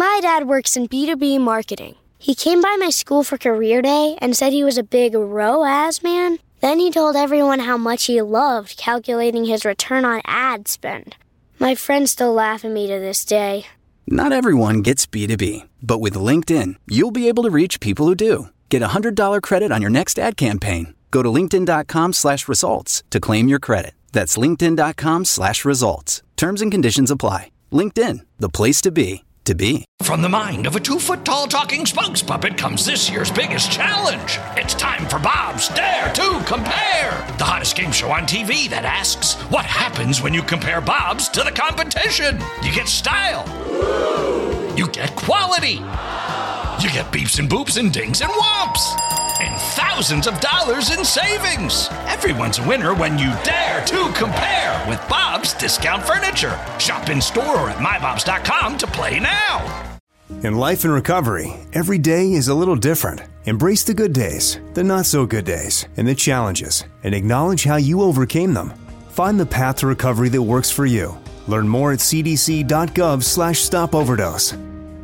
My dad works in B2B marketing. He came by my school for career day and said he was a big ROAS man. Then he told everyone how much he loved calculating his return on ad spend. My friends still laugh at me to this day. Not everyone gets B2B, but with LinkedIn, you'll be able to reach people who do. Get a $100 credit on your next ad campaign. Go to linkedin.com/results to claim your credit. That's linkedin.com/results. Terms and conditions apply. LinkedIn, the place to be. From the mind of a 2-foot-tall talking spokes puppet comes this year's biggest challenge. It's time for Bob's Dare to Compare, the hottest game show on TV that asks, what happens when you compare Bob's to the competition? You get style. You get quality. You get beeps and boops and dings and whomps. And thousands of dollars in savings. Everyone's a winner when you dare to compare with Bob's Discount Furniture. Shop in store or at mybobs.com to play now. In life and recovery, every day is a little different. Embrace the good days, the not so good days, and the challenges, and acknowledge how you overcame them. Find the path to recovery that works for you. Learn more at cdc.gov/stopoverdose.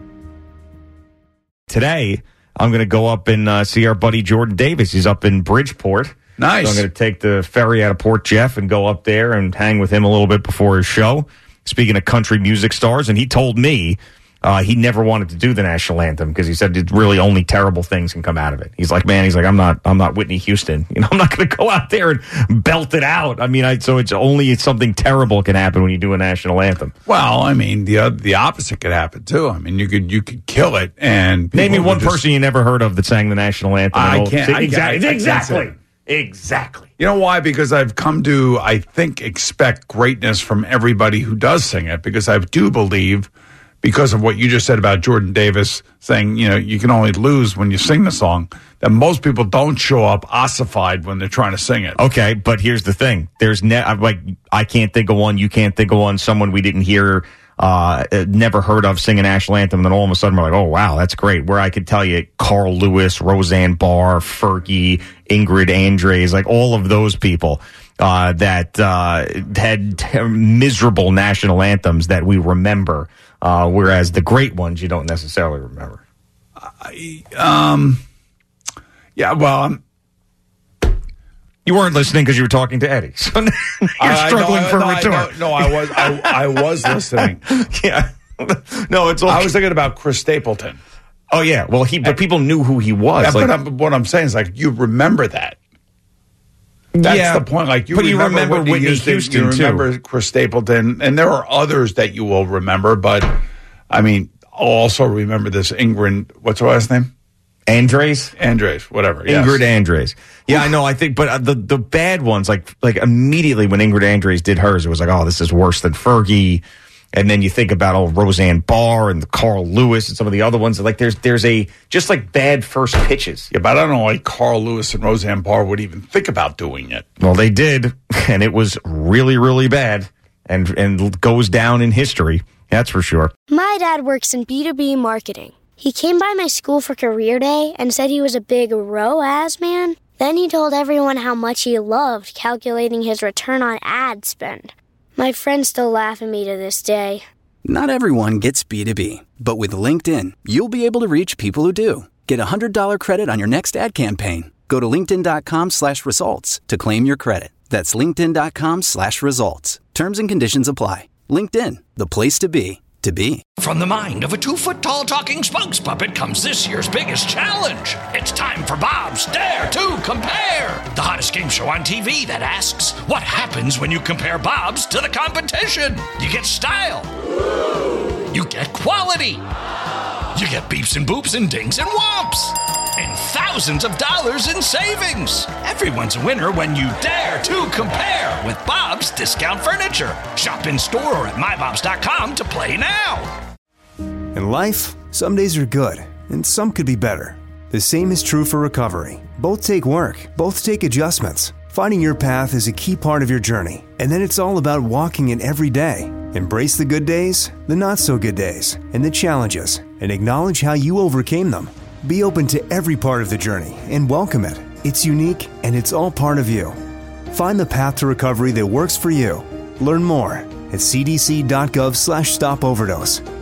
Today, I'm going to go up and see our buddy Jordan Davis. He's up in Bridgeport. Nice. So I'm going to take the ferry out of Port Jeff and go up there and hang with him a little bit before his show. Speaking of country music stars, and he told me he never wanted to do the national anthem because he said it's really only terrible things can come out of it. He's like, I'm not Whitney Houston. I'm not going to go out there and belt it out. So it's only something terrible can happen when you do a national anthem. Well, the opposite could happen too. You could kill it and name me one person you never heard of that sang the national anthem. I can't. Exactly. You know why? Because I've come to, I think, expect greatness from everybody who does sing it, because I do believe, because of what you just said about Jordan Davis saying, you can only lose when you sing the song, that most people don't show up ossified when they're trying to sing it. Okay, but here's the thing. I can't think of one, you can't think of one, someone we didn't hear, never heard of sing a national anthem, and then all of a sudden we're like, oh, wow, that's great. Where I could tell you Carl Lewis, Roseanne Barr, Fergie, Ingrid Andres, like all of those people that had miserable national anthems that we remember, whereas the great ones you don't necessarily remember. You weren't listening because you were talking to Eddie. So you're struggling for a retort. I was listening. Yeah. No, it's okay. I was thinking about Chris Stapleton. Oh, yeah. Well, but people knew who he was. Yeah, but what I'm saying is, you remember that. That's the point. But you remember Whitney Houston, you remember Chris Stapleton, and there are others that you will remember, but, I'll also remember this Ingrid, what's her last name? Andres, whatever. Yes. Ingrid Andres. Yeah, I know. I think, but the bad ones, like immediately when Ingrid Andres did hers, it was like, oh, this is worse than Fergie. And then you think about Roseanne Barr and Carl Lewis and some of the other ones. Like there's just bad first pitches. Yeah, but I don't know why Carl Lewis and Roseanne Barr would even think about doing it. Well, they did, and it was really, really bad, and goes down in history. That's for sure. My dad works in B2B marketing. He came by my school for career day and said he was a big ROAS man. Then he told everyone how much he loved calculating his return on ad spend. My friends still laugh at me to this day. Not everyone gets B2B, but with LinkedIn, you'll be able to reach people who do. Get a $100 credit on your next ad campaign. Go to linkedin.com/results to claim your credit. That's linkedin.com/results. Terms and conditions apply. LinkedIn, the place to be. From the mind of a 2-foot-tall talking spokes puppet comes this year's biggest challenge. It's time for Bob's Dare to Compare, the hottest game show on TV that asks, what happens when you compare Bob's to the competition? You get style. You get quality. You get beeps and boops and dings and whomps. And thousands of dollars in savings. Everyone's a winner when you dare to compare with Bob's Discount Furniture. Shop in store or at mybobs.com to play now. In life, some days are good, and some could be better. The same is true for recovery. Both take work, both take adjustments. Finding your path is a key part of your journey, and then it's all about walking it every day. Embrace the good days, the not so good days, and the challenges, and acknowledge how you overcame them. Be open to every part of the journey and welcome it. It's unique and it's all part of you. Find the path to recovery that works for you. Learn more at cdc.gov/stopoverdose.